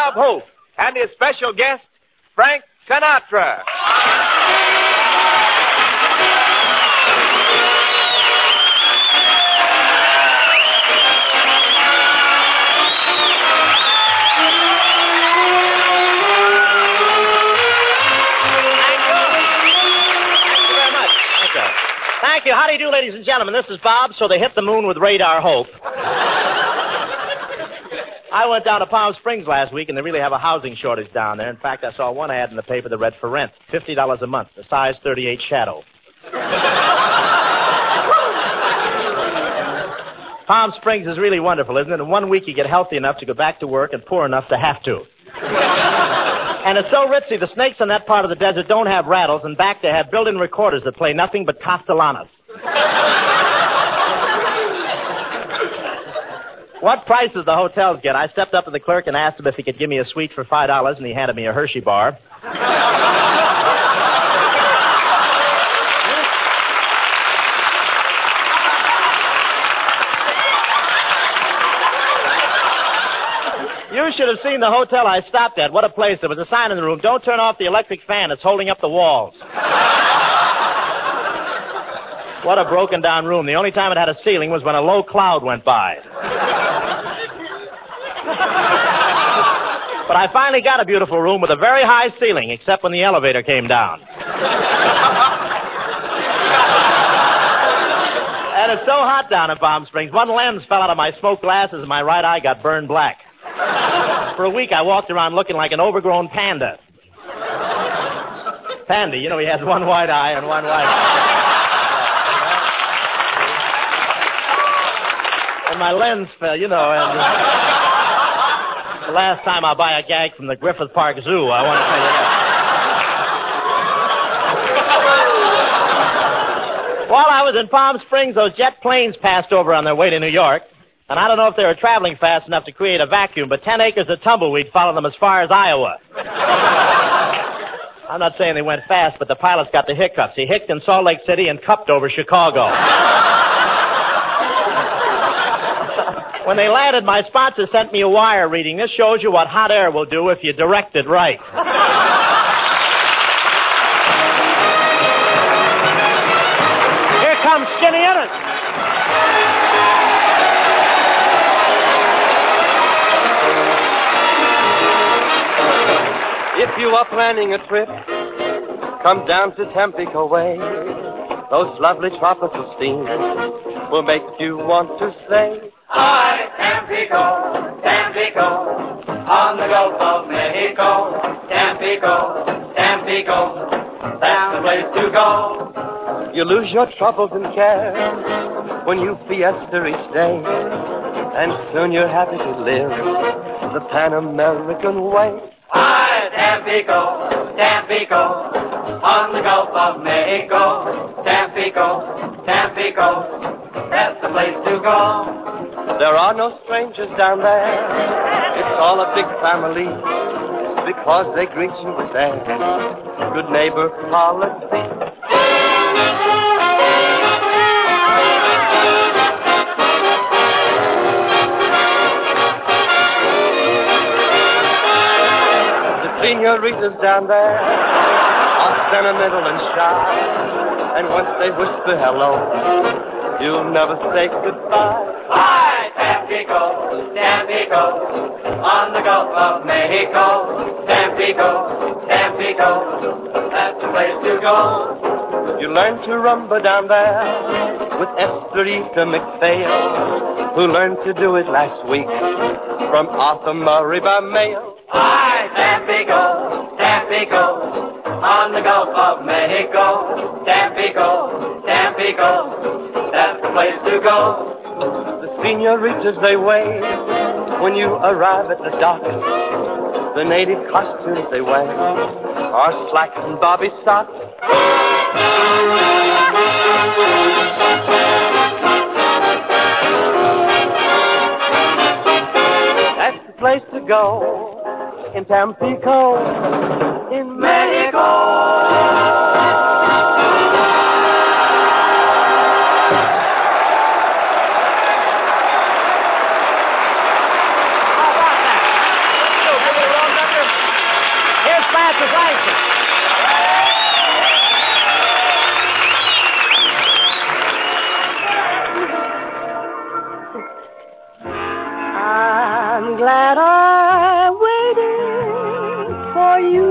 Bob Hope and his special guest, Frank Sinatra. Thank you. How do you do, ladies and gentlemen? This is Bob, so they hit the moon with Radar Hope. I went down to Palm Springs last week, and they really have a housing shortage down there. In fact, I saw one ad in the paper that read for rent, $50 a month, a size 38 Shadow. Palm Springs is really wonderful, isn't it? In 1 week, you get healthy enough to go back to work and poor enough to have to. And it's so ritzy, the snakes in that part of the desert don't have rattles, and back they have built-in recorders that play nothing but Castellanos. What prices the hotels get? I stepped up to the clerk and asked him if he could give me a suite for $5, and he handed me a Hershey bar. You should have seen the hotel I stopped at. What a place. There was a sign in the room, don't turn off the electric fan. It's holding up the walls. What a broken down room. The only time it had a ceiling was when a low cloud went by. But I finally got a beautiful room with a very high ceiling, except when the elevator came down. And it's so hot down in Palm Springs. One lens fell out of my smoked glasses and my right eye got burned black. For a week, I walked around looking like an overgrown panda. Panda, you know, he has one white eye and one white eye. And my lens fell, you know, and the last time I'll buy a gag from the Griffith Park Zoo, I want to tell you that. While I was in Palm Springs, those jet planes passed over on their way to New York. And I don't know if they were traveling fast enough to create a vacuum, but 10 acres of tumbleweed followed them as far as Iowa. I'm not saying they went fast, but the pilot's got the hiccups. He hicked in Salt Lake City and cupped over Chicago. When they landed, my sponsor sent me a wire reading. This shows you what hot air will do if you direct it right. Here comes Skinny Ennis. If you are planning a trip, come down to Tampico way. Those lovely tropical scenes will make you want to say, Hi, Tampico, Tampico, on the Gulf of Mexico. Tampico, Tampico, that's the place to go. You lose your troubles and cares when you fiesta each day, and soon you're happy to live the Pan American way. Hi, Tampico, Tampico, on the Gulf of Mexico. Tampico, Tampico, that's the place to go. There are no strangers down there. It's all a big family, because they greet you with their good neighbor policy. Senoritas down there are sentimental and shy, and once they whisper hello, you'll never say goodbye. Hi, Tampico, Tampico, on the Gulf of Mexico. Tampico, Tampico, that's the place to go. You learn to rumba down there with Esterita McPhail, who learned to do it last week from Arthur Murray by mail. Hi, Tampico, Tampico, on the Gulf of Mexico. Tampico, Tampico, that's the place to go. The senoritas, they wave when you arrive at the docks. The native costumes they wear are slacks and bobby socks. That's the place to go. In Tampico, in Mexico. glad I waited for you.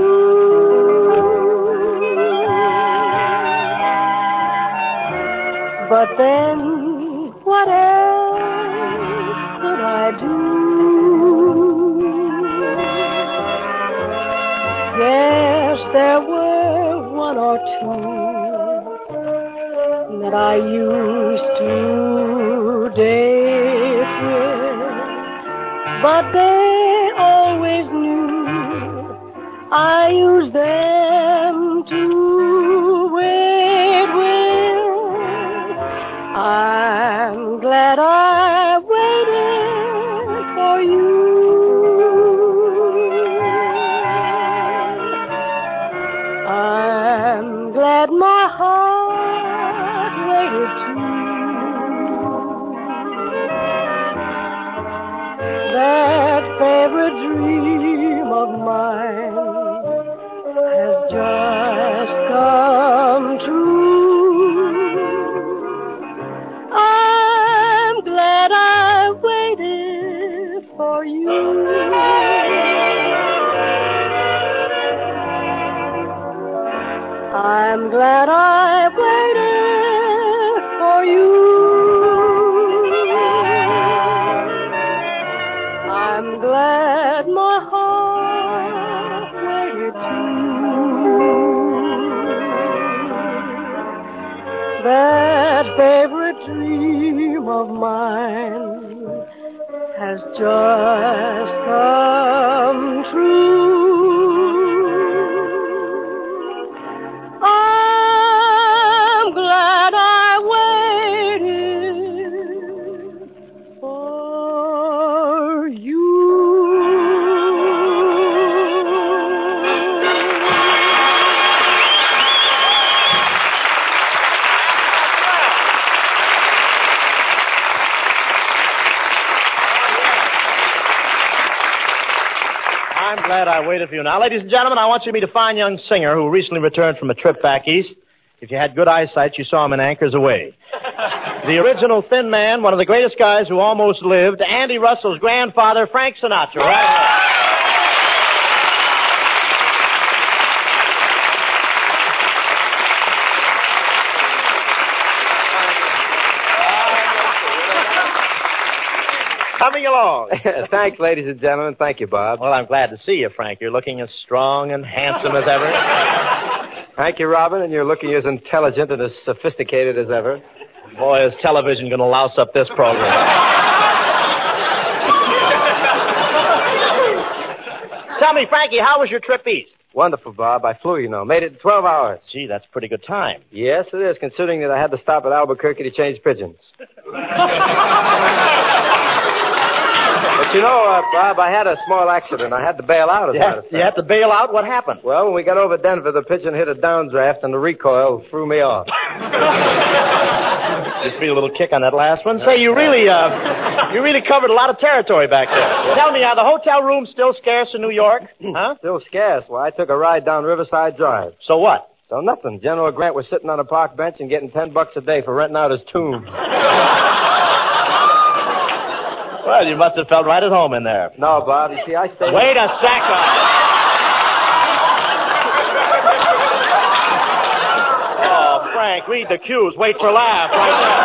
But then, what else could I do? Yes, there were one or two that I used to date with, but they always knew I used them to wait with. I'm glad I waited for you. I'm glad my heart waited too. That favorite dream of mine has just come true. I'm glad I waited for you. I'm glad I waited for you. I'm glad my heart waited too. That favorite dream of mine has just come true. I'm glad I waited for you. I'm glad I waited for you. Now, ladies and gentlemen, I want you to meet a fine young singer who recently returned from a trip back east. If you had good eyesight, you saw him in Anchors Away. The original Thin Man, one of the greatest guys who almost lived, Andy Russell's grandfather, Frank Sinatra. Right? Coming along. Thanks, ladies and gentlemen. Thank you, Bob. Well, I'm glad to see you, Frank. You're looking as strong and handsome as ever. Thank you, Robin, and you're looking as intelligent and as sophisticated as ever. Boy, is television going to louse up this program. Tell me, Frankie, how was your trip east? Wonderful, Bob. I flew, you know. Made it in 12 hours. Gee, that's a pretty good time. Yes, it is, considering that I had to stop at Albuquerque to change pigeons. But you know, Bob, I had a small accident. I had to bail out. You had to bail out? What happened? Well, when we got over Denver, the pigeon hit a downdraft, and the recoil threw me off. Just feel a little kick on that last one. Say, you really covered a lot of territory back there. Tell me, are the hotel rooms still scarce in New York? Huh? Still scarce. Well, I took a ride down Riverside Drive. So what? So nothing. General Grant was sitting on a park bench and getting $10 a day for renting out his tomb. Well, you must have felt right at home in there. No, Bob. You see, I stayed... Wait a second. Oh, Frank, read the cues. Wait for laugh right there.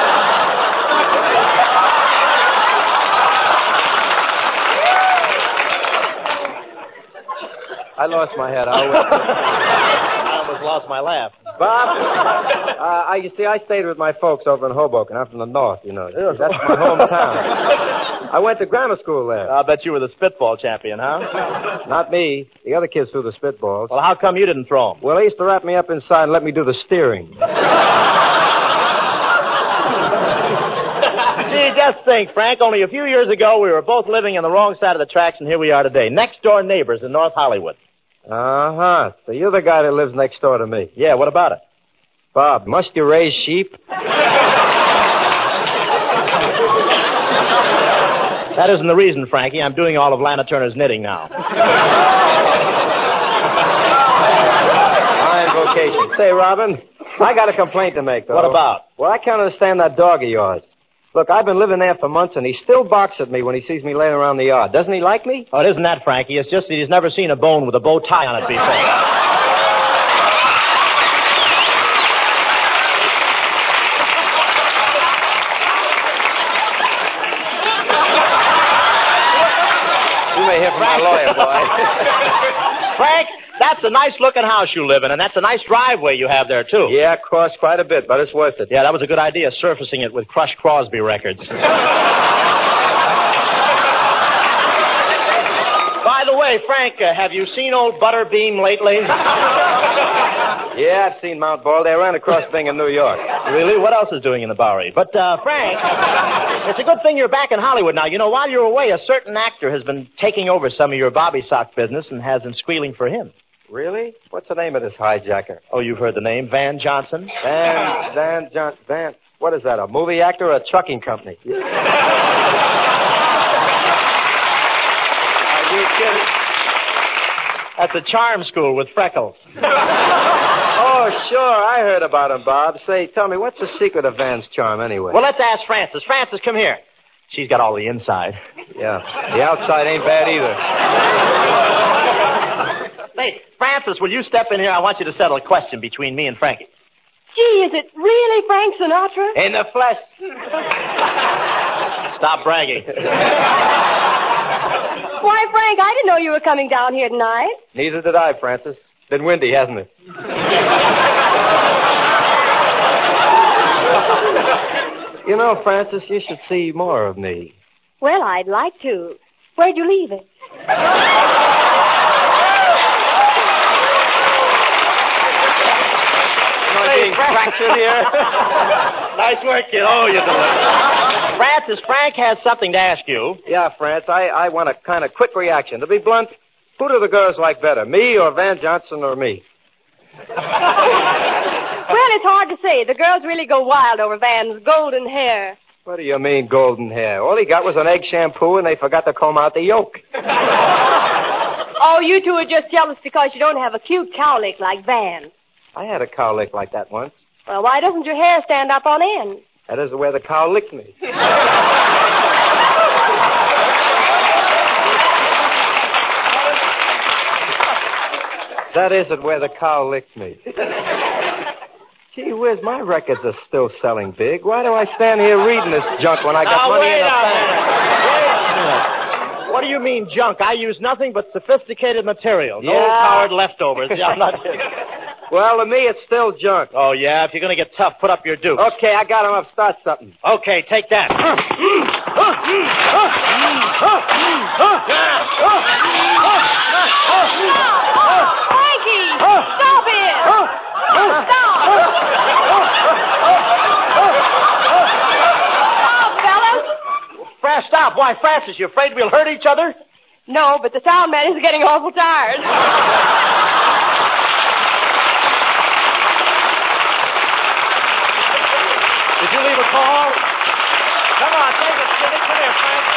I lost my head. I almost lost my laugh. Bob, you see, I stayed with my folks over in Hoboken. I'm from the north, you know. That's my hometown. I went to grammar school there. I'll bet you were the spitball champion, huh? Not me. The other kids threw the spitballs. Well, how come you didn't throw them? Well, they used to wrap me up inside and let me do the steering. Gee, just think, Frank, only a few years ago we were both living on the wrong side of the tracks, and here we are today. Next-door neighbors in North Hollywood. Uh-huh. So you're the guy that lives next door to me. Yeah, what about it? Bob, must you raise sheep? That isn't the reason, Frankie. I'm doing all of Lana Turner's knitting now. Fine vocation. Say, Robin, I got a complaint to make, though. What about? Well, I can't understand that dog of yours. Look, I've been living there for months, and he still barks at me when he sees me laying around the yard. Doesn't he like me? Oh, it isn't that, Frankie. It's just that he's never seen a bone with a bow tie on it before. Hear from my lawyer, boy. Frank, that's a nice-looking house you live in, and that's a nice driveway you have there, too. Yeah, it costs quite a bit, but it's worth it. Yeah, that was a good idea, surfacing it with crushed Crosby records. By the way, Frank, have you seen old Butterbean lately? Yeah, I've seen Mount Ball. They ran across Bing in New York. Really? What else is doing in the Bowery? But, Frank, it's a good thing you're back in Hollywood now. You know, while you're away, a certain actor has been taking over some of your bobby sock business and has been squealing for him. Really? What's the name of this hijacker? Oh, you've heard the name, Van Johnson? Van, what is that, a movie actor or a trucking company? Are you kidding? That's a charm school with freckles. Oh, sure. I heard about him, Bob. Say, tell me, what's the secret of Van's charm, anyway? Well, let's ask Frances. Frances, come here. She's got all the inside. Yeah. The outside ain't bad either. Hey, Frances, will you step in here? I want you to settle a question between me and Frankie. Gee, is it really Frank Sinatra? In the flesh. Stop bragging. Why, Frank, I didn't know you were coming down here tonight. Neither did I, Francis. Been windy, hasn't it? You know, Francis, you should see more of me. Well, I'd like to. Where'd you leave it? Being fractured here. Nice work, kid. Oh, you delivered. Francis, Frank has something to ask you. Yeah, France, I want a kind of quick reaction. To be blunt, who do the girls like better, me or Van Johnson or me? Well, it's hard to say. The girls really go wild over Van's golden hair. What do you mean, golden hair? All he got was an egg shampoo, and they forgot to comb out the yolk. Oh, you two are just jealous because you don't have a cute cowlick like Van. I had a cow lick like that once. Well, why doesn't your hair stand up on end? That isn't where the cow licked me. That isn't where the cow licked me. Gee whiz, my records are still selling big. Why do I stand here reading this junk when I got money in the bank? What do you mean junk? I use nothing but sophisticated material. No Yeah. coward leftovers. Yeah, I'm not kidding. Well, to me, it's still junk. Oh, yeah? If you're going to get tough, put up your dukes. Okay, I got him up. Start something. Okay, take that. Frankie! Stop it! Stop! Stop, fellas! Stop. Why, Francis, you afraid we'll hurt each other? No, but the sound man is getting awful tired. Did you leave a call? Come on, take it, Skinny. Come here, Francis.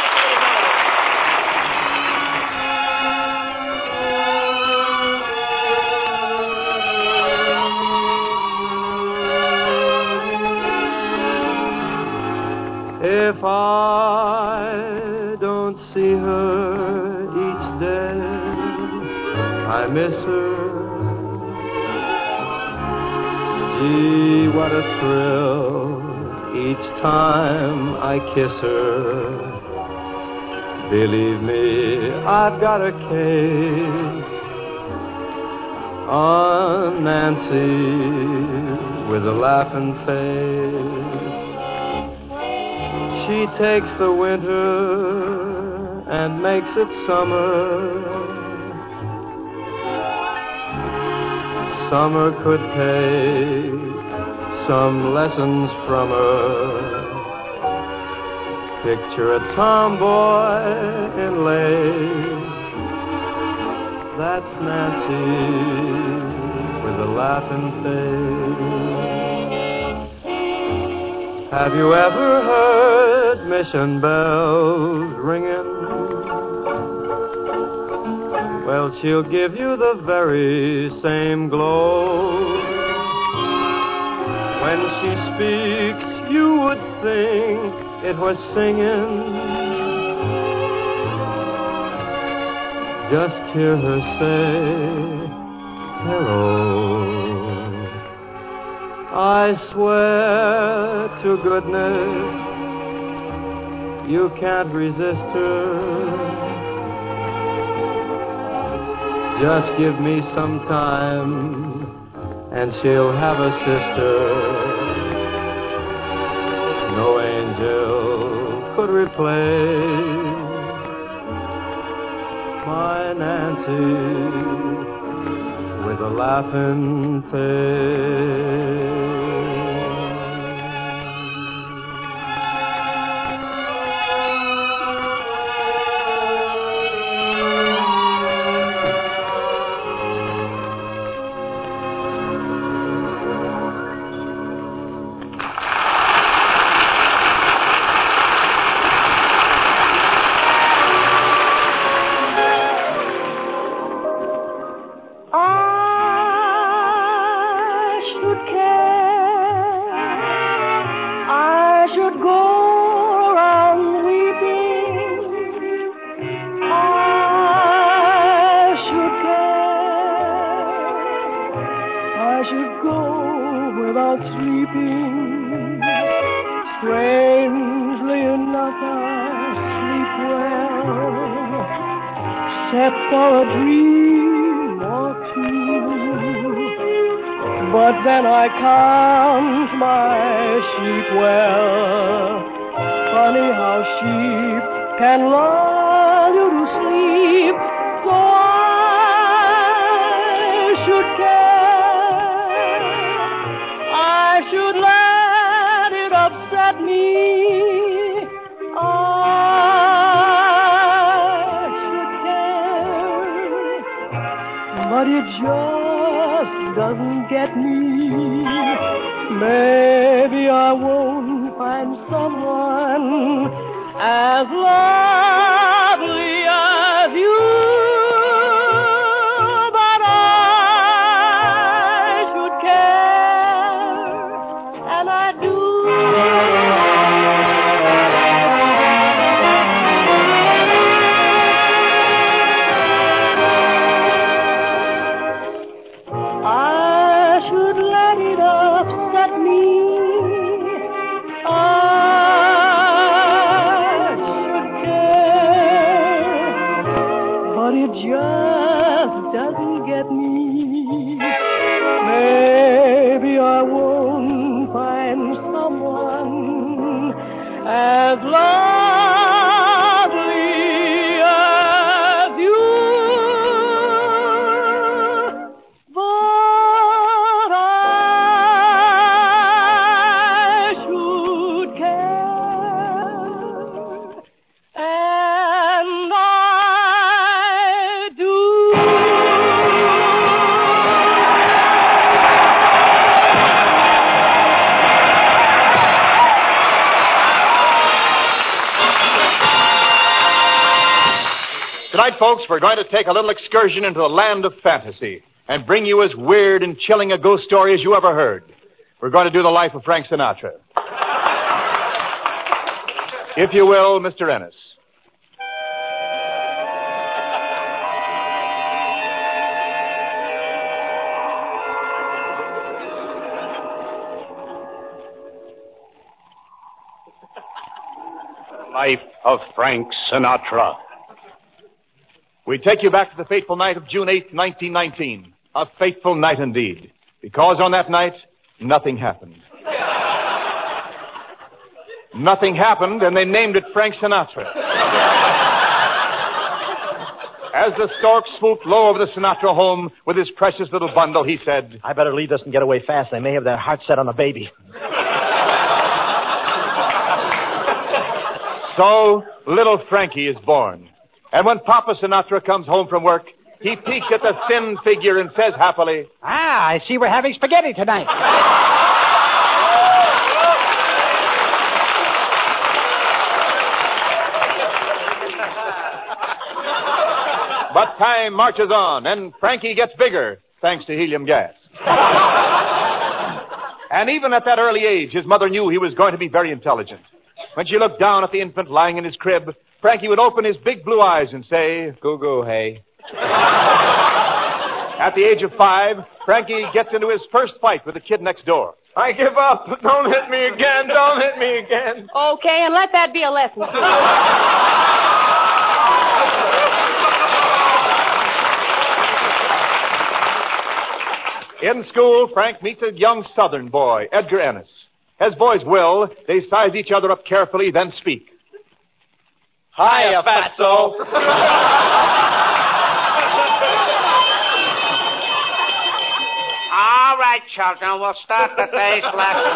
If I don't see her each day, I miss her. Gee, what a thrill each time I kiss her. Believe me, I've got a case on Nancy with a laughing face. She takes the winter and makes it summer. Summer could take some lessons from her. Picture a tomboy in lace. That's Nancy with a laughing face. Have you ever heard mission bells ringing? Well, she'll give you the very same glow. When she speaks, you would think it was singing. Just hear her say, hello. I swear to goodness, you can't resist her. Just give me some time, and she'll have a sister. No angel could replace my Nancy with a laughing face. Except for a dream or two. But then I count my sheep well. Funny how sheep can lull you to sleep. So I should care. I should let it upset me. But it just doesn't get me. Maybe I won't find someone as lovely as you. But I should care, and I do. As lovely as you, but I should care, and I do. Tonight, folks, we're going to take a little excursion into the land of fantasy and bring you as weird and chilling a ghost story as you ever heard. We're going to do the life of Frank Sinatra. If you will, Mr. Ennis. Life of Frank Sinatra. We take you back to the fateful night of June 8th, 1919. A fateful night indeed. Because on that night, nothing happened. Nothing happened, and they named it Frank Sinatra. As the stork swooped low over the Sinatra home with his precious little bundle, he said, I better leave this and get away fast. They may have their heart set on the baby. So, little Frankie is born. And when Papa Sinatra comes home from work, he peeks at the thin figure and says happily, I see we're having spaghetti tonight. But time marches on, and Frankie gets bigger, thanks to helium gas. And even at that early age, his mother knew he was going to be very intelligent. When she looked down at the infant lying in his crib, Frankie would open his big blue eyes and say, Goo-goo, hey. At the age of 5, Frankie gets into his first fight with the kid next door. I give up. Don't hit me again. Don't hit me again. Okay, and let that be a lesson. In school, Frank meets a young Southern boy, Edgar Ennis. As boys will, they size each other up carefully, then speak. Hiya, fatso. All right, children, we'll start the day's lesson.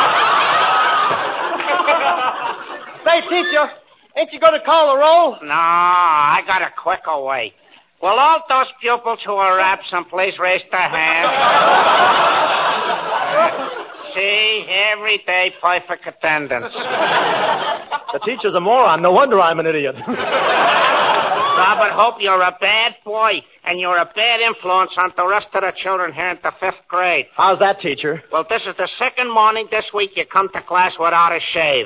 Say, teacher, ain't you going to call the roll? No, I got a quicker way. Will all those pupils who are absent please raise their hands? See, every day, perfect attendance. The teacher's a moron. No wonder I'm an idiot. Robert, hope you're a bad boy, and you're a bad influence on the rest of the children here in the 5th grade. How's that, teacher? Well, this is the second morning this week you come to class without a shave.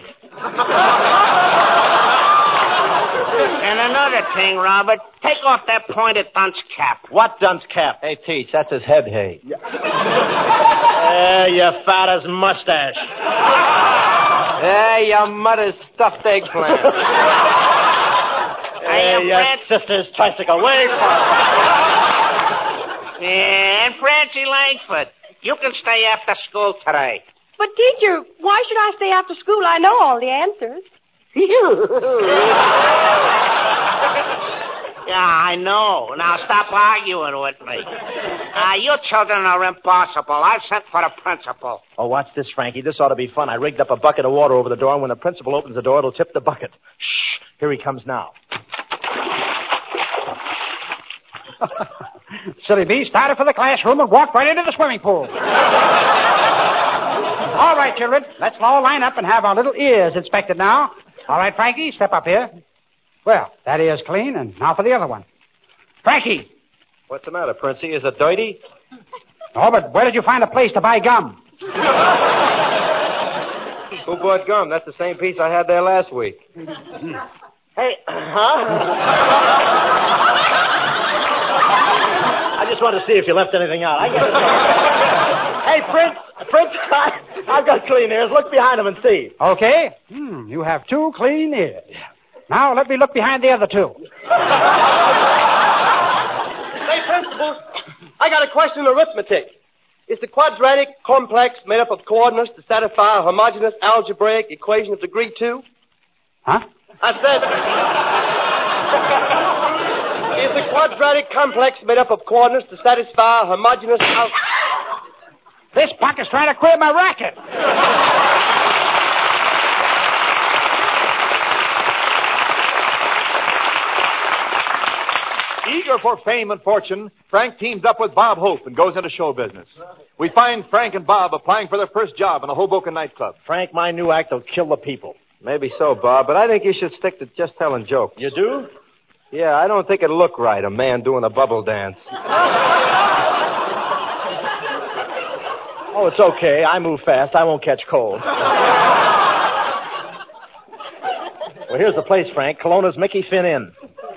And another thing, Robert, take off that pointed dunce cap. What dunce cap? Hey, Teach, that's his head hay. You fat as mustache. Hey, your mother's stuffed eggplant. Hey, your sister's tricycle. Wait for Yeah, and Francie Langford, you can stay after school today. But, teacher, why should I stay after school? I know all the answers. Yeah, I know. Now stop arguing with me. You children are impossible. I've sent for the principal. Oh, watch this, Frankie. This ought to be fun. I rigged up a bucket of water over the door, and when the principal opens the door, it'll tip the bucket. Shh. Here he comes now. Silly bee started for the classroom and walked right into the swimming pool. All right, children, let's all line up and have our little ears inspected now. All right, Frankie, step up here. Well, that ear's clean, and now for the other one. Frankie! What's the matter, Princey? Is it dirty? Oh, but where did you find a place to buy gum? Who bought gum? That's the same piece I had there last week. Hey, I just wanted to see if you left anything out. Hey, Prince, I've got clean ears. Look behind him and see. Okay. You have 2 clean ears. Now let me look behind the other 2. Say, Principal, I got a question in arithmetic. Is the quadratic complex made up of coordinates to satisfy a homogeneous algebraic equation of degree 2? Huh? I said, is the quadratic complex made up of coordinates to satisfy a homogeneous This punk is trying to quit my racket. Eager for fame and fortune, Frank teams up with Bob Hope and goes into show business. We find Frank and Bob applying for their first job in a Hoboken nightclub. Frank, my new act will kill the people. Maybe so, Bob, but I think you should stick to just telling jokes. You do? Yeah, I don't think it'd look right, a man doing a bubble dance. Oh, it's okay. I move fast. I won't catch cold. Well, here's the place, Frank. Kelowna's Mickey Finn Inn.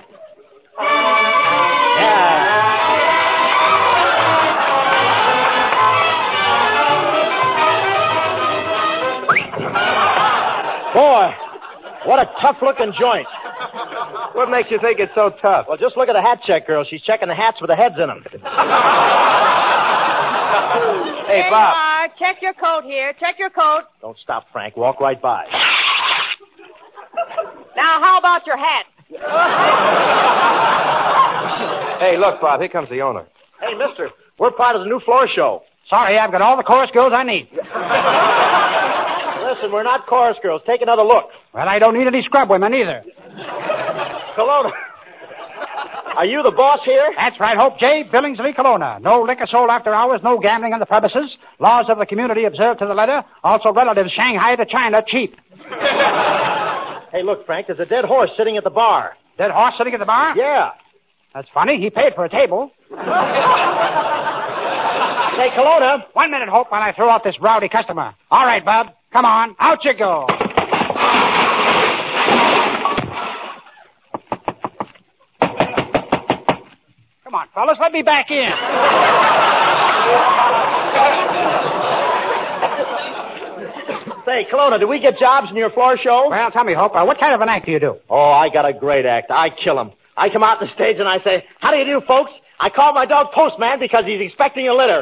Boy, what a tough-looking joint. What makes you think it's so tough? Well, just look at the hat check girl. She's checking the hats with the heads in them. Hey, Here Bob. you are. Check your coat here. Check your coat. Don't stop, Frank. Walk right by. Now, how about your hat? Hey, look, Bob, here comes the owner. Hey, mister, we're part of the new floor show. Sorry, I've got all the chorus girls I need. Listen, we're not chorus girls. Take another look. Well, I don't need any scrub women either. Kelowna. Are you the boss here? That's right, Hope J. Billingsley, Kelowna. No liquor sold after hours, no gambling on the premises. Laws of the community observed to the letter. Also relatives Shanghai to China cheap. Hey, look, Frank, there's a dead horse sitting at the bar. Dead horse sitting at the bar? Yeah. That's funny. He paid for a table. Say, Kelowna. 1 minute, Hope, while I throw out this rowdy customer. All right, Bub. Come on. Out you go. fellas. Let me back in. Say, Kelowna, do we get jobs in your floor show? Well, tell me, Hope, what kind of an act do you do? Oh, I got a great act. I kill him. I come out the stage and I say, how do you do, folks? I call my dog Postman because he's expecting a litter.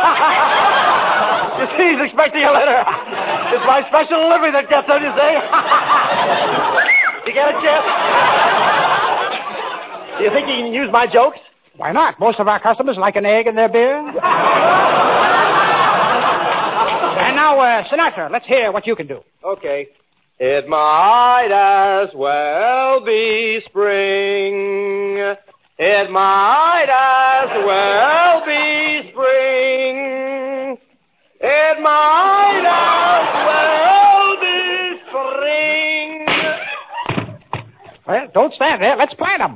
You see, he's expecting a litter. It's my special delivery that gets him, you see. You get it, Jeff? Do you think you can use my jokes? Why not? Most of our customers like an egg in their beer. And now, Sinatra, let's hear what you can do. Okay. It might as well be spring. It might as well be spring. It might as well be spring. Well, don't stand there. Let's plant them.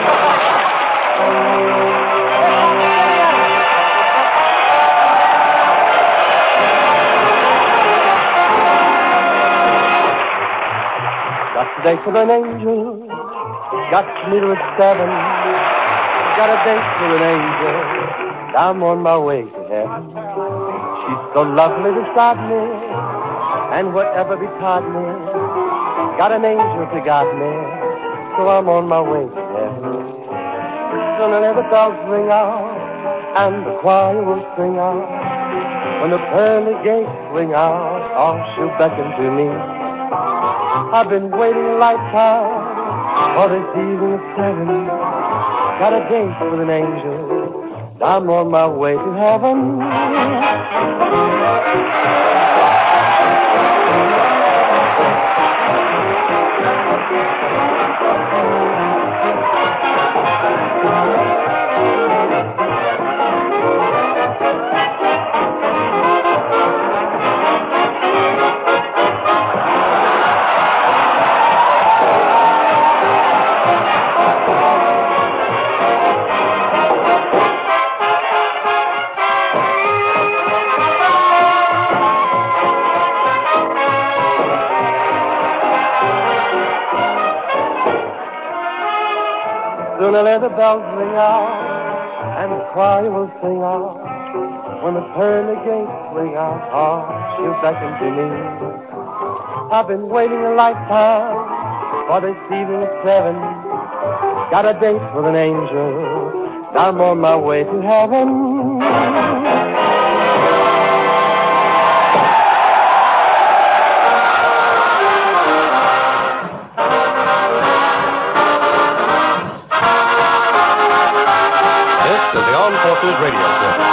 Got a date with an angel. Got to meet her at 7. Got a date with an angel. I'm on my way to heaven. She's so lovely beside me, and whatever betide me, got an angel to guide me, so I'm on my way to heaven. Gonna let the bells ring out, and the choir will sing out. When the pearly gates ring out, oh, she'll beckon to me. I've been waiting a lifetime for this evening at 7. Got a date with an angel. I'm on my way to heaven. Sooner let the bells ring out, and the choir will sing out. When the pearly gates ring out, oh, she'll beckon to me. I've been waiting a lifetime for this evening at 7. Got a date with an angel. I'm on my way to heaven. This is the Armed Forces Radio Service.